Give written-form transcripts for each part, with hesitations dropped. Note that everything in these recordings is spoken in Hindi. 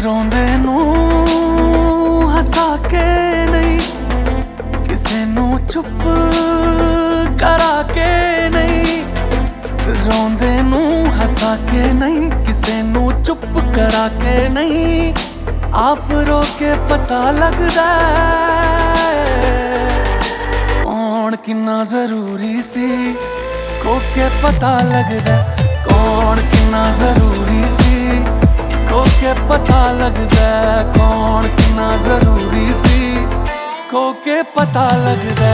रोंदे नू हसा के नहीं, किसे नू चुप करा के नहीं। रोंदे नू हसा के नहीं, किसे नू चुप करा के नहीं। आप रो के पता लगदा कौन किन्ना जरूरी सी, खो के पता लगदा कौन किन्ना जरूरी सी, खो के पता लगदा कौन किन्ना जरूरी सी, खो के पता लगदा।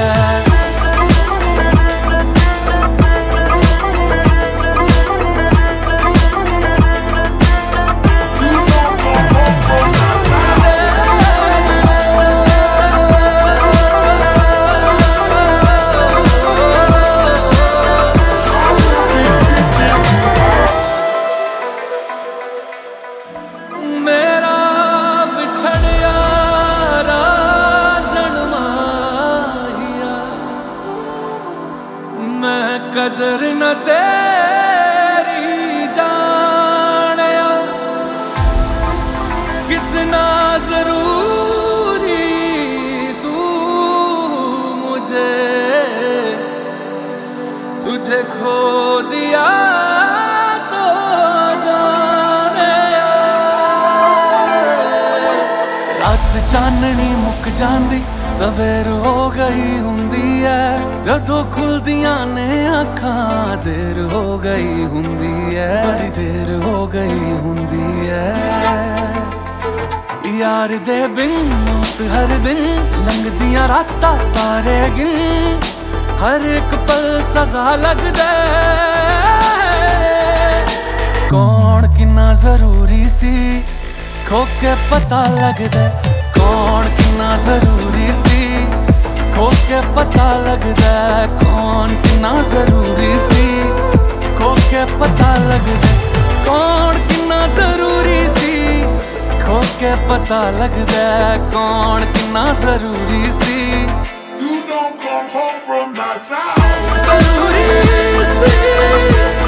कदर न तेरी जानिया, कितना जरूरी तू मुझे, तुझे खो दिया तो जाने। रात चाननी मुक जांदी, सवेर हो गई हुंदी है, जदों खुलदियां ने अखां देर हो गई हुंदी है, बड़ी देर हो गई हुंदी है। यार दे बिन मौत हर दिन लंघदियां रातां तारे गिन, हर एक पल सजा लगदा कौन किन्ना जरूरी सी, खो के पता लगदा कौन किन्ना जरूरी सी, खो के पता लगदा कौन किन्ना जरूरी सी, खो के पता लगदा कौन किन्ना जरूरी सी, खो के पता लगदा कौन किन्ना जरूरी सी। You don't come home from that side. जरूरी सी।